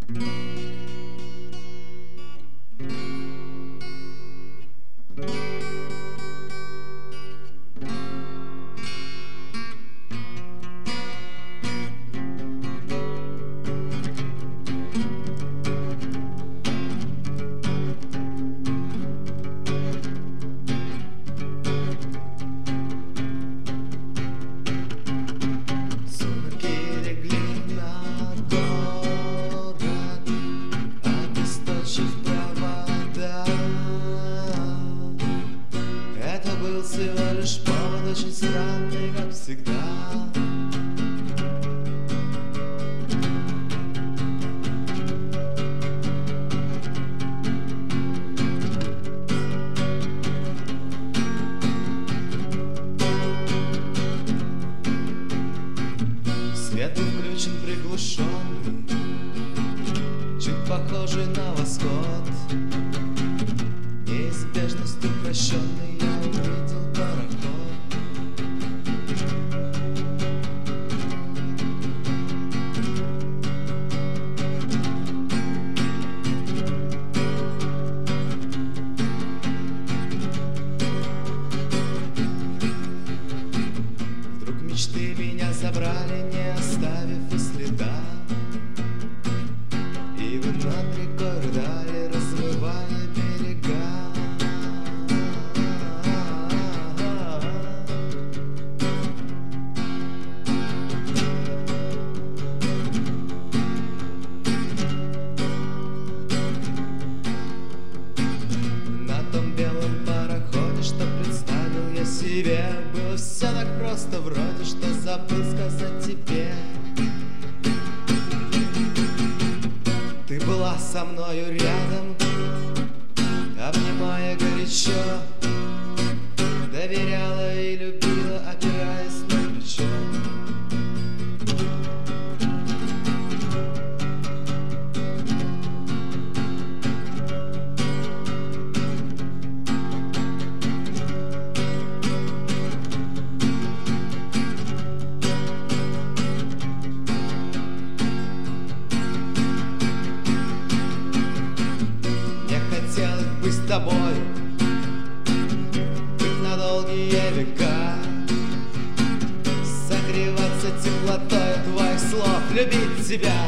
Всего лишь повод очень странный, как всегда. Свет включен приглушенный, чуть похожий на восход. Неизбежностью прощенный я увидел пароход. Вдруг мечты меня забрали, не оставив и следа. И вы над рекой рыдали, размывая берега. Себе было все так просто, вроде что забыл сказать тебе. Ты была со мною рядом, обнимая горячо, доверяла и любила, опираясь на плечо. Быть с тобой, быть на долгие века, согреваться теплотой твоих слов, любить тебя.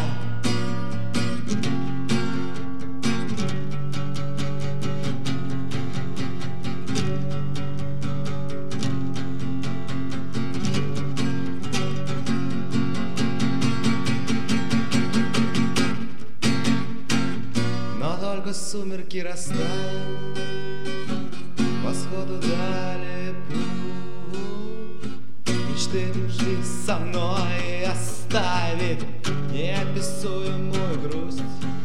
Только сумерки растают, восходу дали путь. Мечты жизнь со мной оставит неописуемую грусть.